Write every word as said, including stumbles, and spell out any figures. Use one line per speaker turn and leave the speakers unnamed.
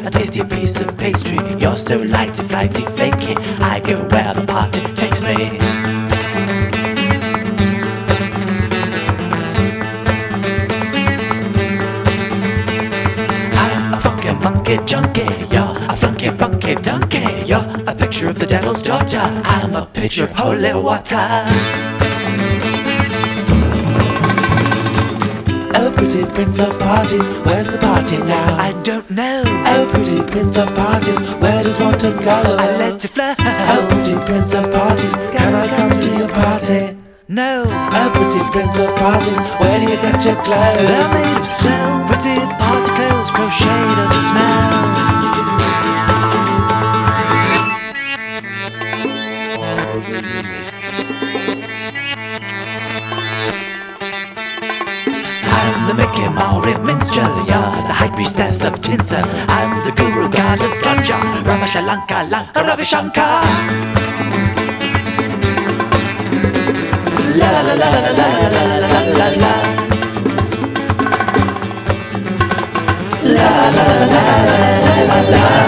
a tasty piece of pastry. You're so lighty, flighty, flaky. I go where the party takes me. I'm a funky monkey junkie. You're a funky funky donkey. You're a picture of the devil's daughter. I'm a pitcher of holy water.
Oh, pretty prince of parties, where's the party now?
I don't know.
Oh, pretty prince of parties, where does one to go?
I let it flow.
Oh, pretty prince of parties, can I come to your party?
No.
Oh, pretty prince of parties, where do you get your clothes?
They're made of snow, pretty party clothes, crocheted of snow. I'm the Mickey Maury minstrel, you're the high priestess of tinsel. I'm the guru god of ganja, Ramashalanka Lanka Ravi Shankar. La la la la la la la la la la. La la la la la la la.